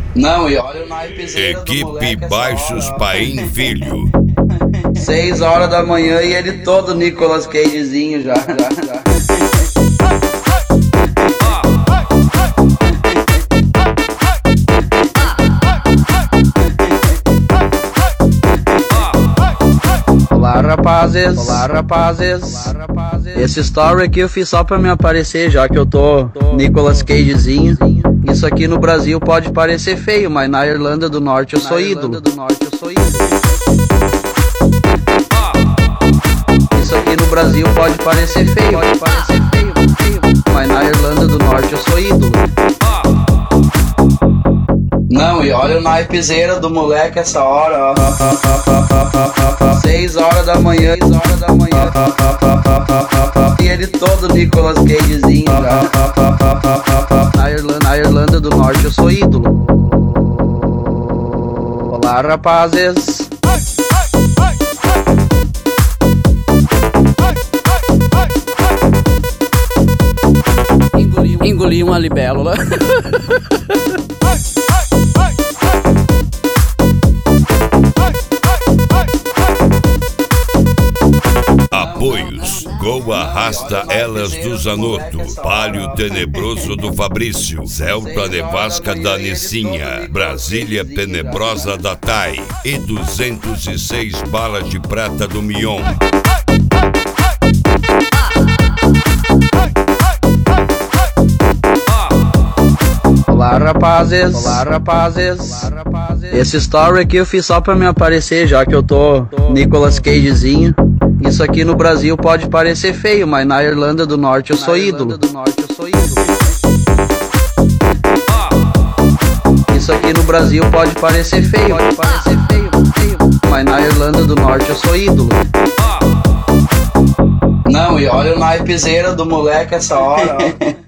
Não, e olha o naipezeiro do moleque. Equipe Baixos Paim Filho. 6 horas da manhã e ele todo Nicolas Cagezinho já. Olá rapazes. Esse story aqui eu fiz só pra me aparecer, já que eu tô Nicolas Cagezinho. Isso aqui no Brasil pode parecer feio, mas na Irlanda do Norte eu sou ídolo. Isso aqui no Brasil pode parecer feio, mas na Irlanda do Norte eu sou ídolo. Não, e olha o naipezeiro do moleque essa hora, ó. 6 horas da manhã. E ele todo Nicolas Cagezinho já. Na Irlanda do Norte eu sou ídolo. Olá rapazes. Engoli uma libélula. Apoios: Gol Arrasta Elas do Zanotto, Palio Tenebroso do Fabrício, Celta Nevasca da Nissinha, Brasília Tenebrosa da Tai e 206 Balas de Prata do Mion. Olá rapazes. Esse story aqui eu fiz só pra me aparecer, já que eu tô Nicolas Cagezinho. Isso aqui no Brasil pode parecer feio, mas na Irlanda do Norte eu sou ídolo. Isso aqui no Brasil pode parecer feio, mas na Irlanda do Norte eu sou ídolo. Não, e olha o naipezeiro do moleque essa hora, ó.